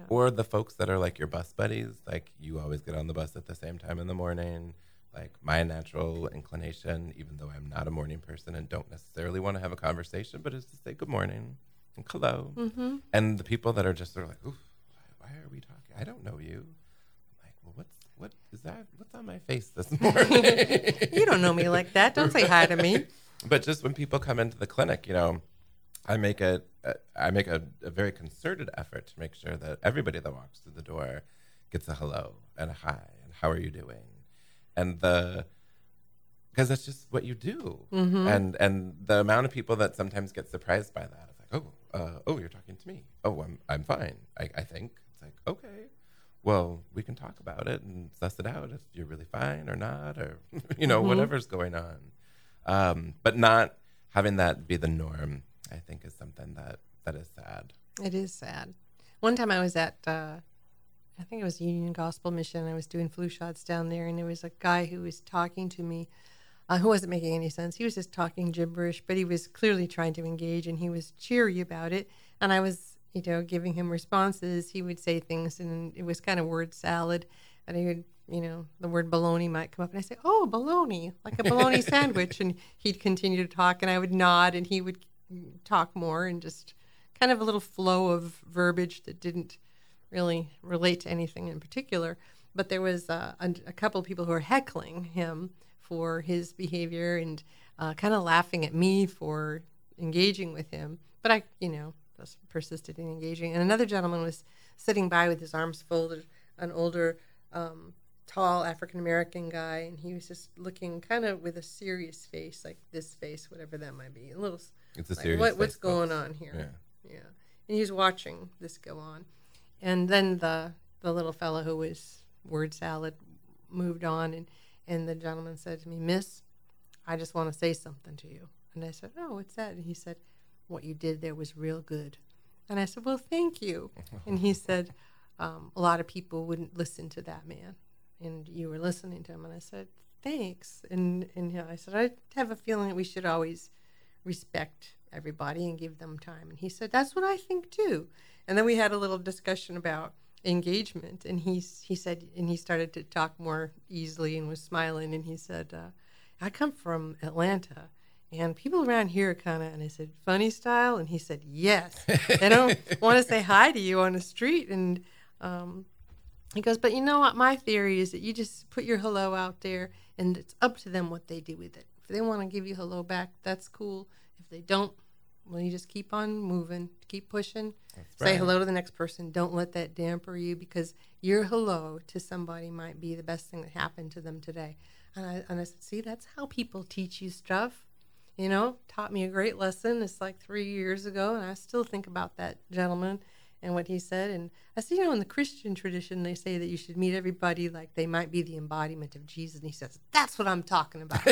Or the folks that are like your bus buddies, like you always get on the bus at the same time in the morning. Like my natural inclination, even though I'm not a morning person and don't necessarily want to have a conversation, but is to say good morning and hello. Mm-hmm. And the people that are just sort of like, oof, why, why are we talking? I don't know you. I'm like, well, what's what is that? What's on my face this morning? You don't know me like that. Don't say hi to me. But just when people come into the clinic, you know, I make a, a I make a, a very concerted effort to make sure that everybody that walks through the door gets a hello and a hi and how are you doing, and the because that's just what you do, Mm-hmm. and and the amount of people that sometimes get surprised by that, it's like, oh, uh, oh, you're talking to me. Oh, I'm I'm fine. I, I think it's like, okay, well, we can talk about it and suss it out if you're really fine or not, or you know, Mm-hmm. whatever's going on. Um, but not having that be the norm, I think, is something that, that is sad. It is sad. One time I was at, uh, I think it was Union Gospel Mission. I was doing flu shots down there, and there was a guy who was talking to me uh, who wasn't making any sense. He was just talking gibberish, but he was clearly trying to engage, and he was cheery about it. And I was, you know, giving him responses. He would say things, and it was kind of word salad. And he would, you know, the word bologna might come up, and I say, "Oh, bologna, like a bologna sandwich." And he'd continue to talk, and I would nod, and he would talk more, and just kind of a little flow of verbiage that didn't really relate to anything in particular. But there was uh, a, a couple of people who were heckling him for his behavior and uh, kind of laughing at me for engaging with him. But I, you know, just persisted in engaging. And another gentleman was sitting by with his arms folded, an older, um, tall African-American guy, and he was just looking kind of with a serious face, like this face, whatever that might be. A little, It's a like, serious what, what's face, going folks. on here? Yeah. Yeah. And he was watching this go on. And then the the little fellow who was word salad moved on, and, and the gentleman said to me, "Miss, I just want to say something to you." And I said, "Oh, what's that?" And he said, "What you did there was real good." And I said, "Well, thank you." And he said, um, "A lot of people wouldn't listen to that man, and you were listening to him." And I said, "Thanks." And, and you know, I said, "I have a feeling that we should always respect everybody and give them time." And he said, "That's what I think too." And then we had a little discussion about engagement, and he he said, and he started to talk more easily and was smiling, and he said, uh, "I come from Atlanta, and people around here kind of," and I said, "funny style?" And he said, "Yes, they don't want to say hi to you on the street." And um, he goes, "But you know what? My theory is that you just put your hello out there, and it's up to them what they do with it. If they want to give you hello back, that's cool. If they don't, well, you just keep on moving, keep pushing. That's Say right. hello to the next person. Don't let that damper you, because your hello to somebody might be the best thing that happened to them today." And I, and I said, "See, that's how people teach you stuff. You know, taught me a great lesson. It's like three years ago, and I still think about that gentleman and what he said." And I said, "You know, in the Christian tradition, they say that you should meet everybody like they might be the embodiment of Jesus." And he says, "That's what I'm talking about."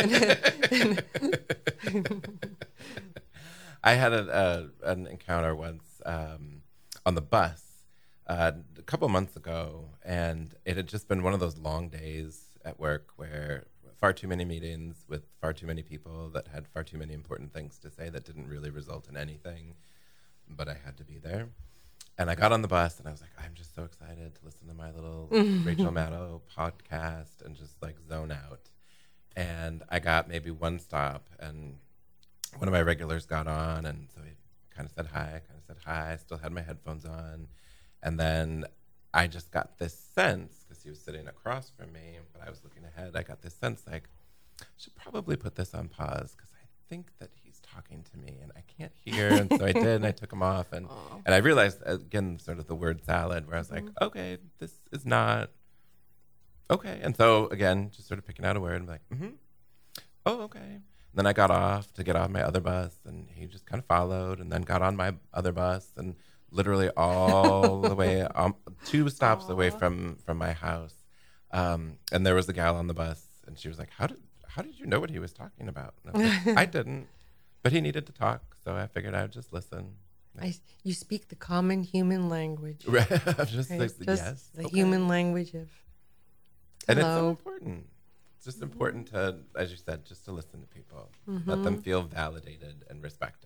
I had a, a, an encounter once um, on the bus uh, a couple months ago, and it had just been one of those long days at work where far too many meetings with far too many people that had far too many important things to say that didn't really result in anything, but I had to be there. And I got on the bus, and I was like, I'm just so excited to listen to my little Rachel Maddow podcast and just like zone out. And I got maybe one stop, and one of my regulars got on, and so he kind of said hi, kind of said hi. I still had my headphones on. And then I just got this sense, because he was sitting across from me, but I was looking ahead, I got this sense like, I should probably put this on pause, because I think that he's talking to me, and I can't hear. And so I did, and I took him off. And, and I realized, again, sort of the word salad, where I was like, okay, this is not, okay. And so, again, just sort of picking out a word, and like, mm-hmm, oh, okay. And then I got off to get on my other bus, and he just kind of followed, and then got on my other bus, and literally all the way, um, two stops Aww. away from, from my house. Um, and there was a gal on the bus, and she was like, how did how did you know what he was talking about? And I was like, I didn't, but he needed to talk, so I figured I would just listen. I, you speak the common human language. I'm just Right? like, Just yes. the okay. human language of And it's so hello. important. It's just important to, as you said, just to listen to people. Mm-hmm. Let them feel validated and respected.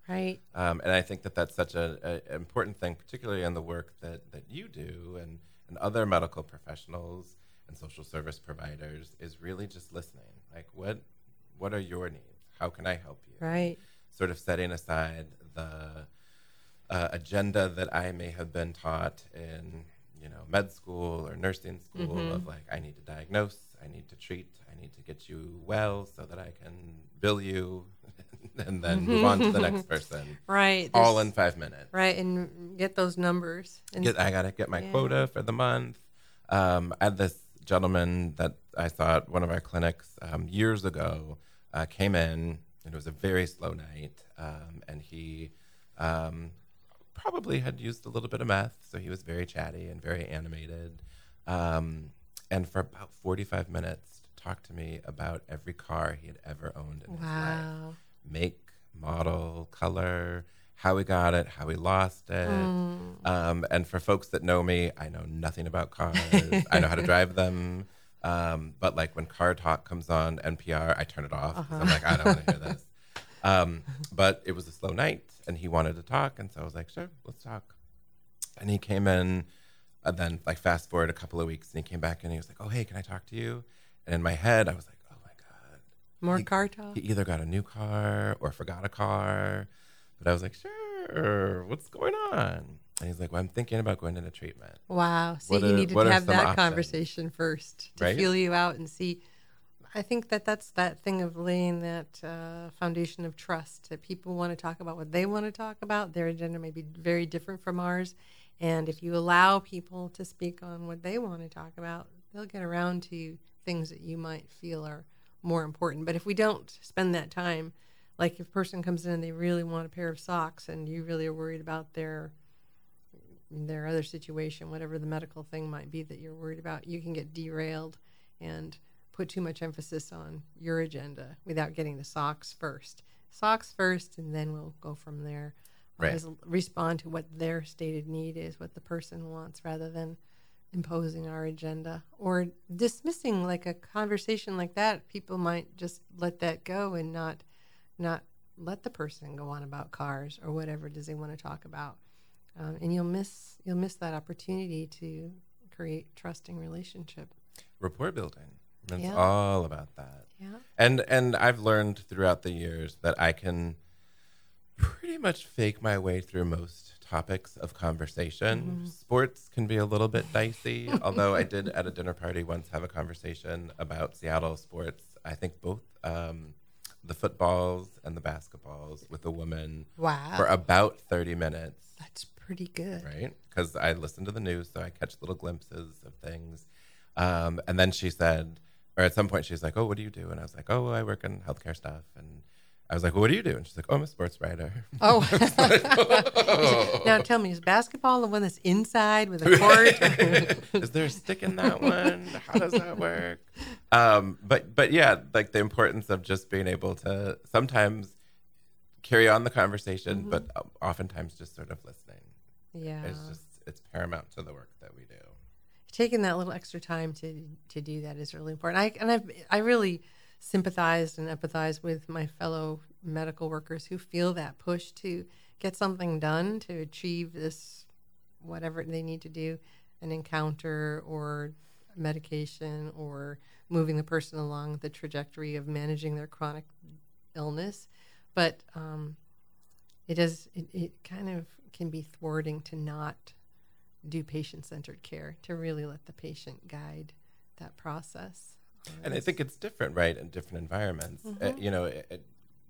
Right. Um, and I think that that's such an important thing, particularly in the work that, that you do and, and other medical professionals and social service providers, is really just listening. Like, what what are your needs? How can I help you? Right. Sort of setting aside the uh, agenda that I may have been taught in, you know, med school or nursing school mm-hmm. of like, I need to diagnose, I need to treat, I need to get you well so that I can bill you and then move on to the next person. Right. All in five minutes. Right. And get those numbers. And get, I got to get my yeah. quota for the month. Um, I had this gentleman that I saw at one of our clinics um, years ago uh, came in, and it was a very slow night. Um, and he um, probably had used a little bit of meth. So he was very chatty and very animated. Um, and for about forty-five minutes, talked to me about every car he had ever owned in wow. his life. Make, model, color, how he got it, how he lost it. Mm. Um, and for folks that know me, I know nothing about cars. I know how to drive them. Um, but like when Car Talk comes on N P R, I turn it off. Uh-huh. I'm like, I don't want to hear this. Um, but it was a slow night and he wanted to talk. And so I was like, sure, let's talk. And he came in and then like fast forward a couple of weeks and he came back and he was like, oh, hey, can I talk to you? And in my head, I was like, oh my God. More he, car talk? He either got a new car or forgot a car. But I was like, sure, what's going on? And he's like, well, I'm thinking about going into treatment. Wow. See, what you are, needed to have that options? conversation first to right? feel you out and see. I think that that's that thing of laying that uh, foundation of trust, that people want to talk about what they want to talk about. Their agenda may be very different from ours. And if you allow people to speak on what they want to talk about, they'll get around to things that you might feel are more important. But if we don't spend that time, like if a person comes in and they really want a pair of socks and you really are worried about their their other situation, whatever the medical thing might be that you're worried about, you can get derailed and put too much emphasis on your agenda without getting the socks first. Socks first, and then we'll go from there. Right. Always respond to what their stated need is, what the person wants, rather than imposing our agenda or dismissing like a conversation like that. People might just let that go and not not let the person go on about cars or whatever it is they want to talk about. Um, and you'll miss you'll miss that opportunity to create trusting relationship. Rapport building. It's yeah. all about that. Yeah. And and I've learned throughout the years that I can pretty much fake my way through most topics of conversation. Mm-hmm. Sports can be a little bit dicey, although I did at a dinner party once have a conversation about Seattle sports. I think both um, the footballs and the basketballs with a woman wow. for about thirty minutes. That's pretty good. Right? Because I listen to the news, so I catch little glimpses of things. Um, and then she said, or at some point she's like, oh, what do you do? And I was like, oh, I work in healthcare stuff. And I was like, well, what do you do? And she's like, oh, I'm a sports writer. Oh. like, oh. Now tell me, is basketball the one that's inside with a court? Is there a stick in that one? How does that work? Um, but, but yeah, like the importance of just being able to sometimes carry on the conversation, mm-hmm. but oftentimes just sort of listening. Yeah. It's just, it's paramount to the work that we do. Taking that little extra time to to do that is really important. I and I I really sympathized and empathized with my fellow medical workers who feel that push to get something done to achieve this, whatever they need to do, an encounter or medication or moving the person along the trajectory of managing their chronic illness. But um, it does it, it kind of can be thwarting to not do patient-centered care, to really let the patient guide that process. And I think it's different, right, in different environments. Mm-hmm. Uh, you know, it, it,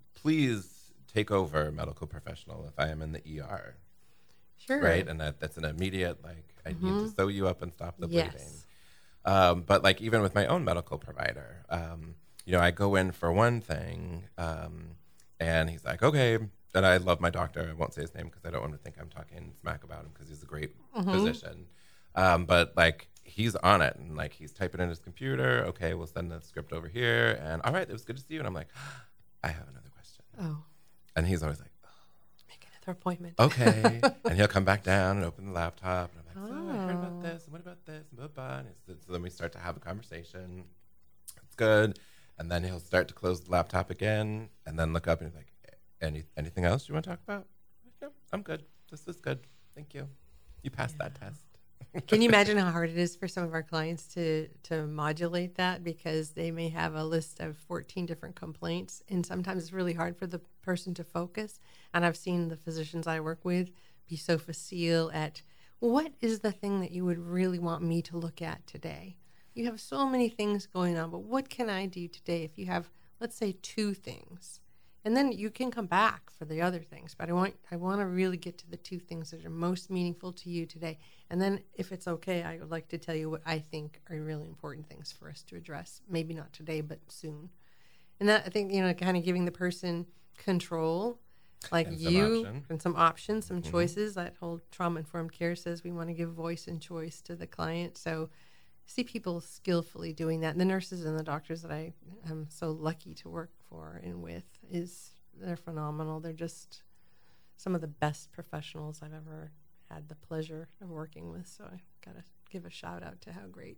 please take over medical professional if I am in the E R. Sure. Right? And that, that's an immediate, like, I mm-hmm. need to sew you up and stop the bleeding. Yes. Um, but, like, even with my own medical provider, um, you know, I go in for one thing, um, and he's like, okay. And I love my doctor. I won't say his name because I don't want to think I'm talking smack about him because he's a great mm-hmm. physician. Um, but like he's on it and like he's typing in his computer. Okay, we'll send the script over here. And all right, it was good to see you. And I'm like, I have another question. Oh. And he's always like, oh. Make another appointment. Okay. And he'll come back down and open the laptop. And I'm like, so oh. I heard about this. And what about this? And blah, blah. And so then we start to have a conversation. It's good. And then he'll start to close the laptop again and then look up and he's like, Any anything else you want to talk about? No, I'm good. This is good. Thank you. You passed Yeah. that test. Can you imagine how hard it is for some of our clients to to modulate that, because they may have a list of fourteen different complaints, and sometimes it's really hard for the person to focus. And I've seen the physicians I work with be so facile at, what is the thing that you would really want me to look at today? You have so many things going on, but what can I do today? If you have, let's say, two things, and then you can come back for the other things. But I want I want to really get to the two things that are most meaningful to you today. And then, if it's okay, I would like to tell you what I think are really important things for us to address. Maybe not today, but soon. And that, I think, you know, kind of giving the person control, like And some you, option. and some options, some Mhm. choices. That whole trauma-informed care says we want to give voice and choice to the client. So see people skillfully doing that. And the nurses and the doctors that I am so lucky to work for and with, is they're phenomenal. They're just some of the best professionals I've ever had the pleasure of working with. So I got to give a shout out to how great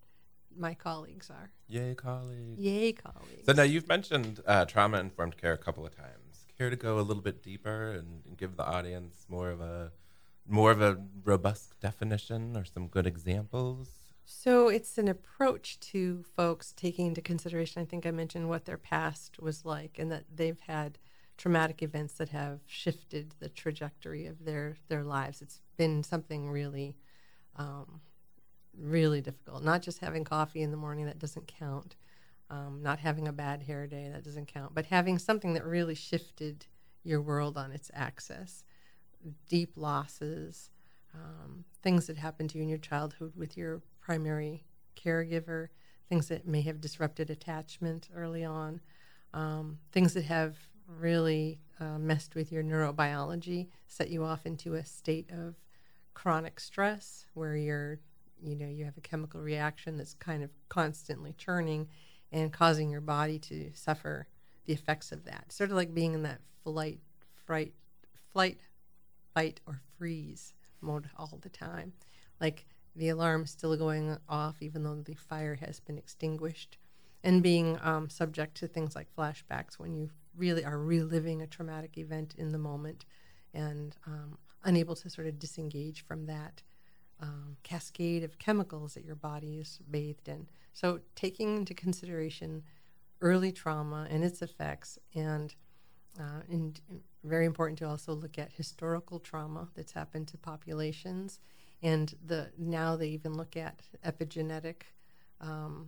my colleagues are. Yay, colleagues. Yay, colleagues. So now you've mentioned uh, trauma-informed care a couple of times. Care to go a little bit deeper and, and give the audience more of a more of a robust definition or some good examples? So it's an approach to folks taking into consideration, I think I mentioned what their past was like, and that they've had traumatic events that have shifted the trajectory of their, their lives. It's been something really, um, really difficult. Not just having coffee in the morning, that doesn't count. Um, not having a bad hair day, that doesn't count. But having something that really shifted your world on its axis. Deep losses, um, things that happened to you in your childhood with your primary caregiver, things that may have disrupted attachment early on, um, things that have really uh, messed with your neurobiology, set you off into a state of chronic stress where you're, you know, you have a chemical reaction that's kind of constantly churning and causing your body to suffer the effects of that. Sort of like being in that flight, fright, flight, fight, or freeze mode all the time. Like the alarm still going off even though the fire has been extinguished, and being um, subject to things like flashbacks when you really are reliving a traumatic event in the moment, and um, unable to sort of disengage from that um, cascade of chemicals that your body is bathed in. So taking into consideration early trauma and its effects, and uh, and very important to also look at historical trauma that's happened to populations. And the now they even look at epigenetic um,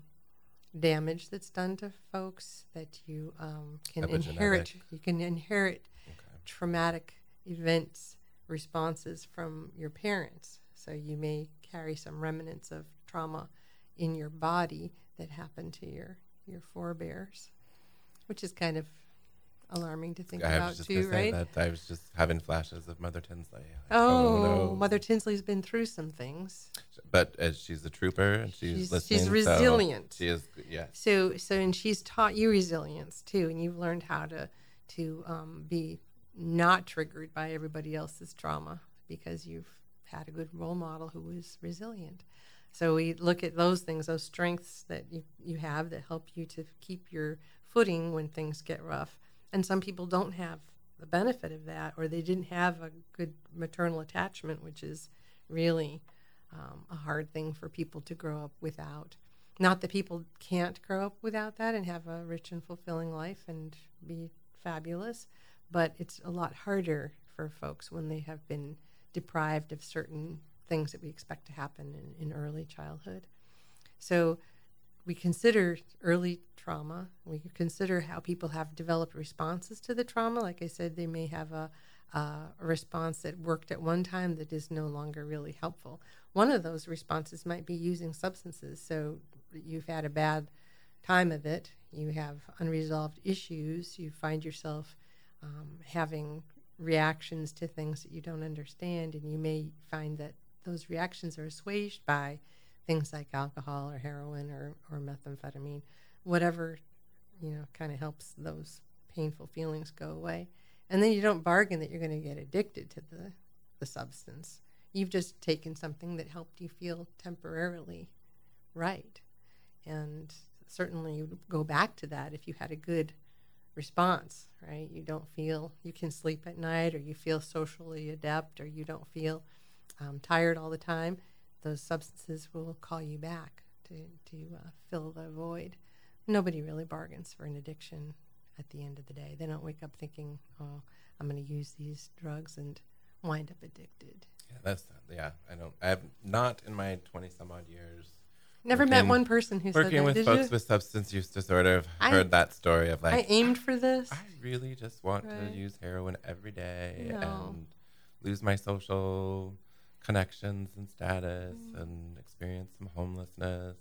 damage that's done to folks, that you um, can inherit. You can inherit Okay. traumatic events, responses from your parents. So you may carry some remnants of trauma in your body that happened to your, your forebears, which is kind of alarming to think I about was just too, gonna say right? that. I was just having flashes of Mother Tinsley. Like, Oh, no. Mother Tinsley's been through some things. But as she's a trooper and she's, She's- listening, she's so resilient. she is, yes. So, so, and she's taught you resilience too, and you've learned how to to um, be not triggered by everybody else's trauma because you've had a good role model who was resilient. So we look at those things, those strengths that you, you have that help you to keep your footing when things get rough. And some people don't have the benefit of that, or they didn't have a good maternal attachment, which is really um, a hard thing for people to grow up without. Not that people can't grow up without that and have a rich and fulfilling life and be fabulous, but it's a lot harder for folks when they have been deprived of certain things that we expect to happen in, in early childhood. So we consider early trauma. We consider how people have developed responses to the trauma. Like I said, they may have a, uh, a response that worked at one time that is no longer really helpful. One of those responses might be using substances. So you've had a bad time of it. You have unresolved issues. You find yourself um, having reactions to things that you don't understand, and you may find that those reactions are assuaged by things like alcohol or heroin or, or methamphetamine, whatever, you know, kind of helps those painful feelings go away. And then you don't bargain that you're going to get addicted to the, the substance. You've just taken something that helped you feel temporarily right. And certainly you would go back to that if you had a good response, right? You don't feel you can sleep at night, or you feel socially adept, or you don't feel um, tired all the time. Those substances will call you back to, to uh, fill the void. Nobody really bargains for an addiction at the end of the day. They don't wake up thinking, oh, I'm going to use these drugs and wind up addicted. Yeah, that's, yeah, I don't, I have not in my twenty some odd years. Never working, met one person who said that, Working with did folks you? with substance use disorder, I've I- heard that story of like, I aimed for this. I really just want Right. to use heroin every day No. and lose my social connections and status Mm. and experience some homelessness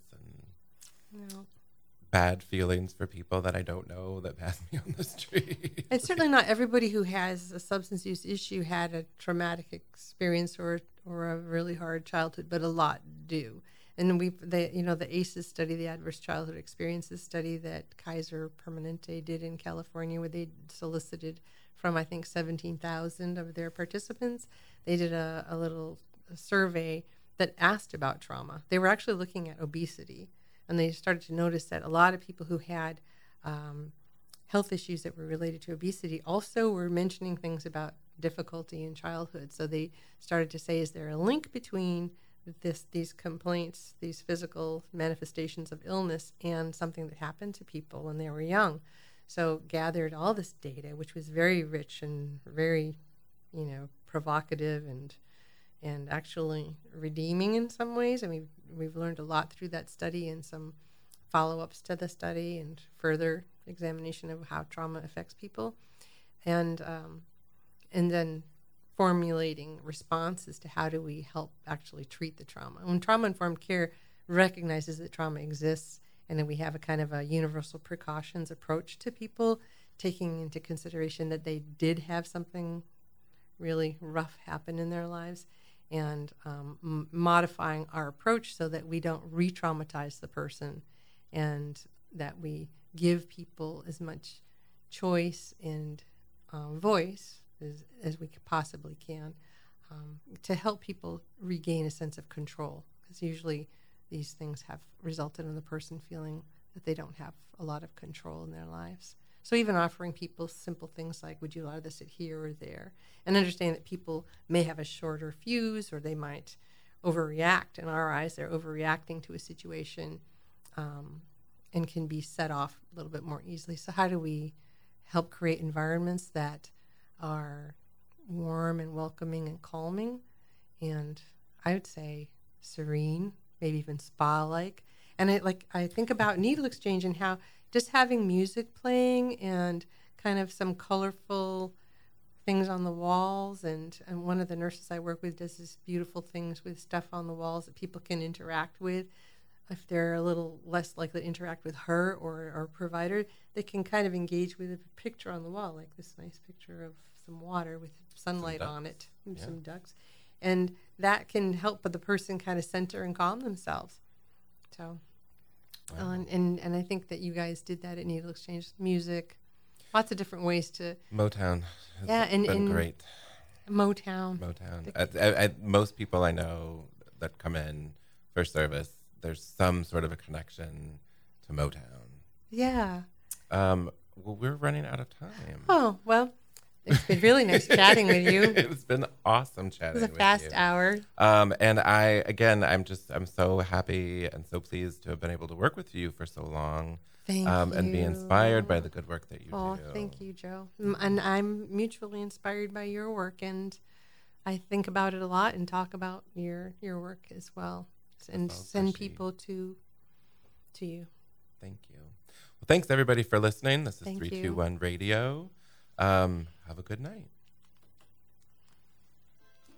and No. bad feelings for people that I don't know that pass me on the street. It's certainly not everybody who has a substance use issue had a traumatic experience or or a really hard childhood, but a lot do. And we, the you know, the ACEs study, the Adverse Childhood Experiences study that Kaiser Permanente did in California, where they solicited from I think seventeen thousand of their participants. They did a, a little survey that asked about trauma. They were actually looking at obesity. And they started to notice that a lot of people who had um, health issues that were related to obesity also were mentioning things about difficulty in childhood. So they started to say, is there a link between this, these complaints, these physical manifestations of illness, and something that happened to people when they were young? So gathered all this data, which was very rich and very, you know, provocative and and actually redeeming in some ways. And we've, we've learned a lot through that study and some follow-ups to the study and further examination of how trauma affects people. And, um, and then formulating responses to how do we help actually treat the trauma. When trauma-informed care recognizes that trauma exists, and then we have a kind of a universal precautions approach to people, taking into consideration that they did have something really rough happen in their lives, and um, m- modifying our approach so that we don't re-traumatize the person, and that we give people as much choice and um, voice as, as we possibly can um, to help people regain a sense of control, because usually these things have resulted in the person feeling that they don't have a lot of control in their lives. So even offering people simple things like, would you rather sit here or there? And understanding that people may have a shorter fuse, or they might overreact. In our eyes, they're overreacting to a situation um, and can be set off a little bit more easily. So how do we help create environments that are warm and welcoming and calming? And I would say serene, maybe even spa-like. And I, like, I think about needle exchange and how just having music playing and kind of some colorful things on the walls. And, and one of the nurses I work with does this beautiful things with stuff on the walls that people can interact with. If they're a little less likely to interact with her or our provider, they can kind of engage with a picture on the wall, like this nice picture of some water with sunlight on it, and Yeah. some ducks. And that can help the person kind of center and calm themselves. So... Wow. Uh, and, and and I think that you guys did that at Needle Exchange. Music, lots of different ways to Motown has Yeah, and- been and- great. Motown. Motown. The- I, I, I, most people I know that come in for service, there's some sort of a connection to Motown. Yeah. Um, well, we're running out of time. Oh, well, it's been really nice chatting with you. It It's been awesome chatting was a with fast you. hour. Um, and I, again, I'm just, I'm so happy and so pleased to have been able to work with you for so long. Thank um, you. And be inspired by the good work that you Oh, do. thank you, Joe. Mm, And I'm mutually inspired by your work, and I think about it a lot and talk about your your work as well, and Well, send appreciate- people to to you. Thank you. Well, thanks everybody for listening. This is Thank three you. two one Radio. Um, have a good night.